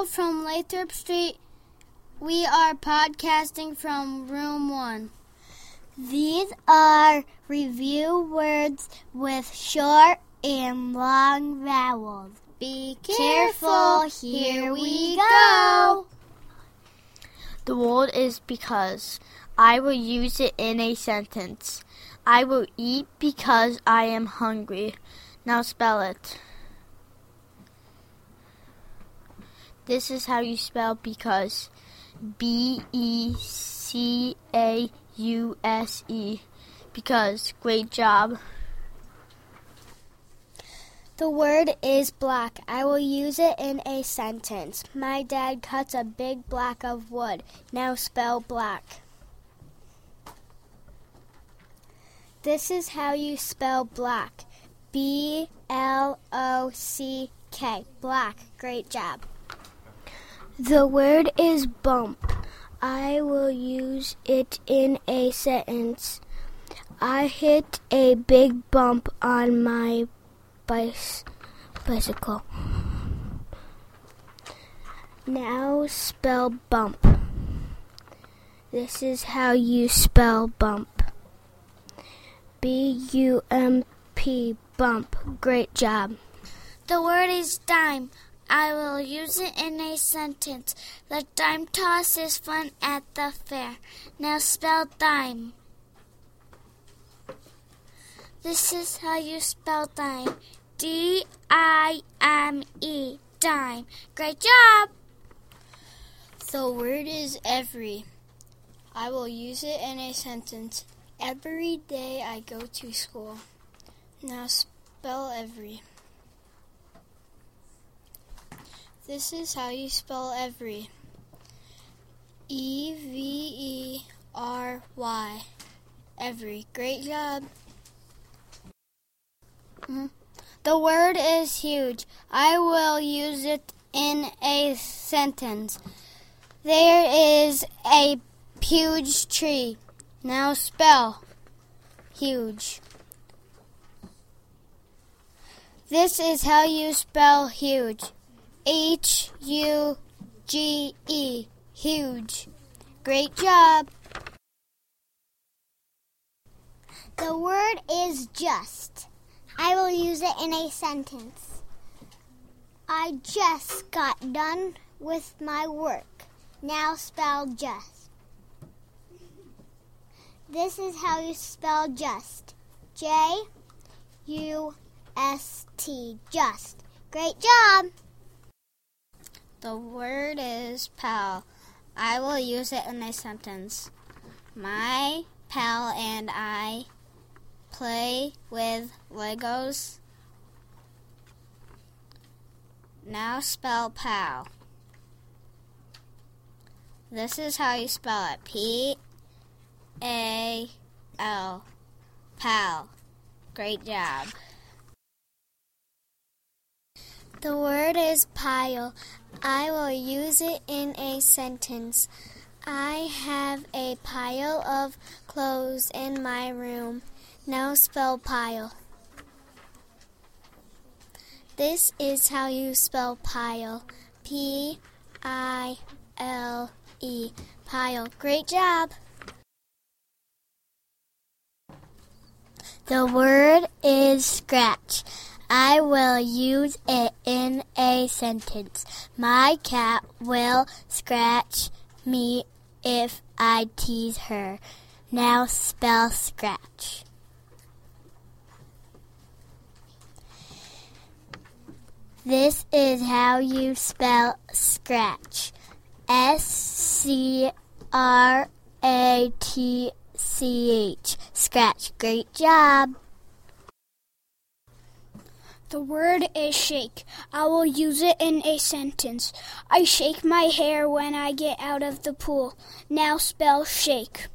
from Lathrop Street. We are podcasting from room 1. These are review words with short and long vowels. Be careful, here we go. The word is because. I will use it in a sentence. I will eat because I am hungry. Now spell it. This is how you spell because. B-E-C-A-U-S-E. Because. Great job. The word is black. I will use it in a sentence. My dad cuts a big block of wood. Now spell black. This is how you spell black. B-L-O-C-K. Black. Great job. The word is bump. I will use it in a sentence. I hit a big bump on my bicycle. Now spell bump. This is how you spell bump. B-U-M-P, bump. Great job. The word is dime. I will use it in a sentence. The dime toss is fun at the fair. Now spell dime. This is how you spell dime. D-I-M-E, dime. Great job. The word is every. I will use it in a sentence. Every day I go to school. Now spell every. This is how you spell every. E-V-E-R-Y. Every. Great job. The word is huge. I will use it in a sentence. There is a huge tree. Now spell huge. This is how you spell huge. H-U-G-E. Huge. Great job. The word is just. I will use it in a sentence. I just got done with my work. Now spell just. This is how you spell just. J-U-S-T. Just. Great job. The word is pal. I will use it in a sentence. My pal and I play with Legos. Now spell pal. This is how you spell it. P-A-L. Pal. Great job. The word is pile. I will use it in a sentence. I have a pile of clothes in my room. Now spell pile. This is how you spell pile. P-I-L-E. Pile. Great job. The word is scratch. I will use it in a sentence. My cat will scratch me if I tease her. Now spell scratch. This is how you spell scratch. S-C-R-A-T-C-H. Scratch. Great job. The word is shake. I will use it in a sentence. I shake my hair when I get out of the pool. Now spell shake.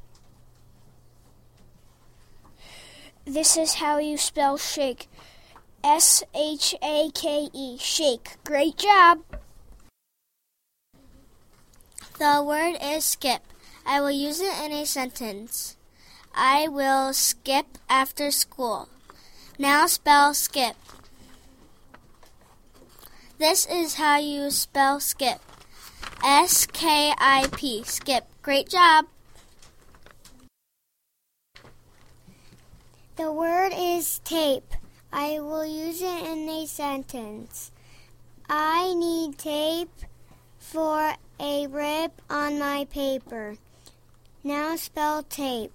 This is how you spell shake. S-H-A-K-E. Shake. Great job. The word is skip. I will use it in a sentence. I will skip after school. Now spell skip. This is how you spell skip. S-K-I-P. Skip. Great job. The word is tape. I will use it in a sentence. I need tape for a rip on my paper. Now spell tape.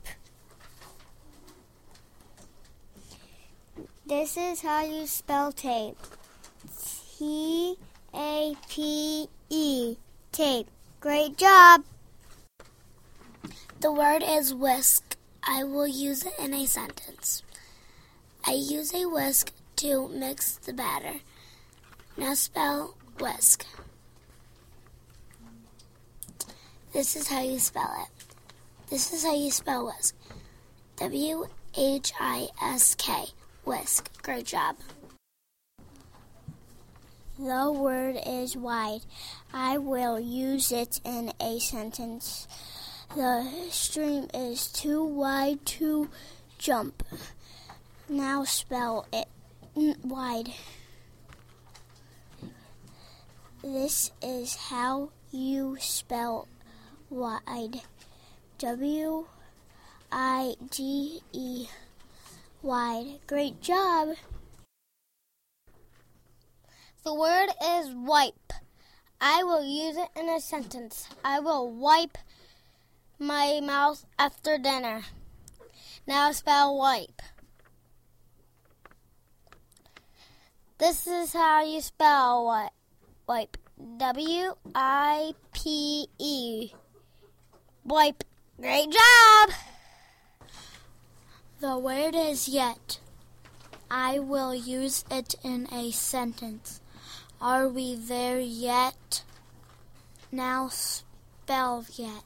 This is how you spell tape. T-A-P-E. Tape. Great job. The word is whisk. I will use it in a sentence. I use a whisk to mix the batter. Now spell whisk. This is how you spell it. This is how you spell whisk. W-H-I-S-K. Whisk. Great job. The word is wide. I will use it in a sentence. The stream is too wide to jump. Now spell it wide. This is how you spell wide. W-I-D-E. Wide. Great job. The word is wipe. I will use it in a sentence. I will wipe my mouth after dinner. Now spell wipe. This is how you spell wipe. W-I-P-E. Wipe. Great job! The word is yet. I will use it in a sentence. Are we there yet? Now spell yet.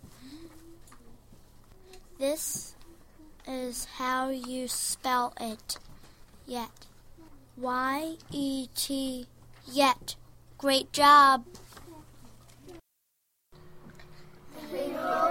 This is how you spell it. Yet. Y-E-T. Yet. Great job.